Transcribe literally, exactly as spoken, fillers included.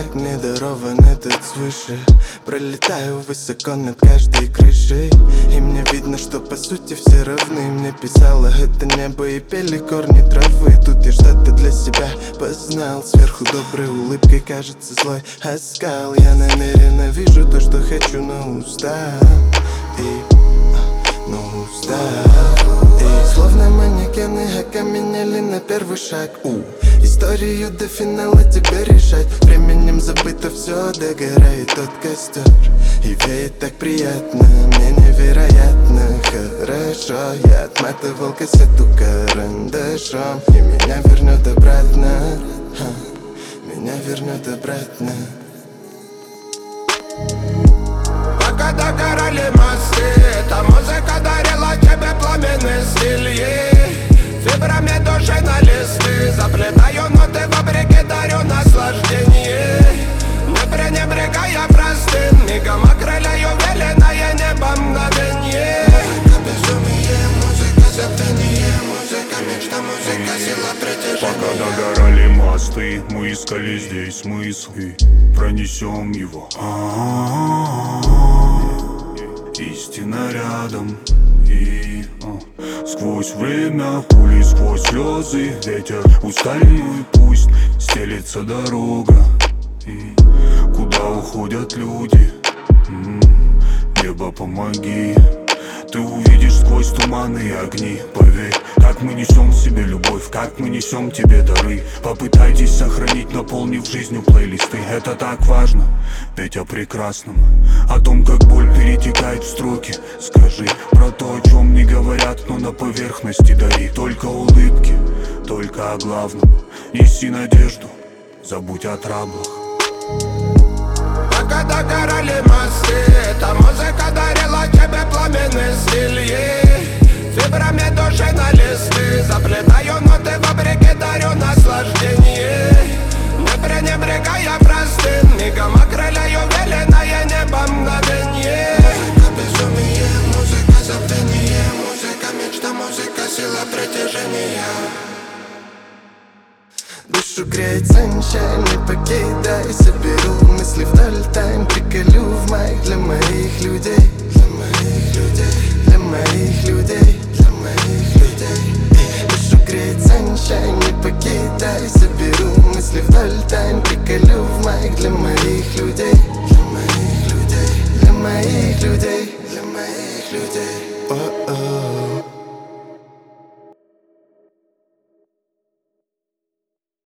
мне дарован этот свыше. Пролетаю высоко над каждой крышей, и мне видно, что по сути все равны. Мне писало это небо и пели корни травы. Тут я что-то для себя познал. Сверху доброй улыбкой кажется злой оскал. Я намеренно вижу то, что хочу, но устал. И, но устал. И словно манекены окаменели на первый шаг. У Историю до финала тебе решать. Временем забыто все, догорает тот костер. И веет так приятно, мне невероятно хорошо. Я отматывал кассету карандашом, и меня вернет обратно, ха, меня вернет обратно. Пока догорали мосты, эта музыка дарила тебе пламенный стиль. Фибрами души на листы заплетаю ноты вопреки, дарю наслаждение. Не пренебрегая простым мигом, окрыляю веленое небо мгновенье. Музыка безумие, музыка забвение, музыка мечта, музыка сила притяжения. Пока догорали мосты, мы искали здесь смысл и пронесем его. Истина рядом. И а, сквозь время, пули, сквозь слезы, ветер устали, пусть стелится дорога. И куда уходят люди? М-м, небо, помоги. Ты увидишь сквозь туманы и огни. Поверь, как мы несем в себе любовь, как мы несем тебе дары. Попытайтесь сохранить, наполнив жизнью плейлисты. Это так важно, ведь о прекрасном, о том, как боль перетекает в строки. Скажи про то, о чем не говорят, но на поверхности дари. Только улыбки, только о главном. Неси надежду, забудь о траблах. Пока догорали мосты, эта музыка дарила тебе пламенный стиль. Фибрами души на листы заплетаю ноты вопреки, дарю наслаждение. Не пренебрегая простым мигом, окрыляю веленое небо мгновенье. Музыка безумие, музыка забвение, музыка мечта, музыка сила притяжения. Душу греет sunshine, не покидай. Соберу мысли вдоль тайм, приколю в майк для моих людей. Для моих людей, для моих людей, для моих людей. Душу греет sunshine, не покидай. Соберу мысли вдоль тайм, приколю в майк для моих людей. Для моих людей, для моих людей, для моих людей.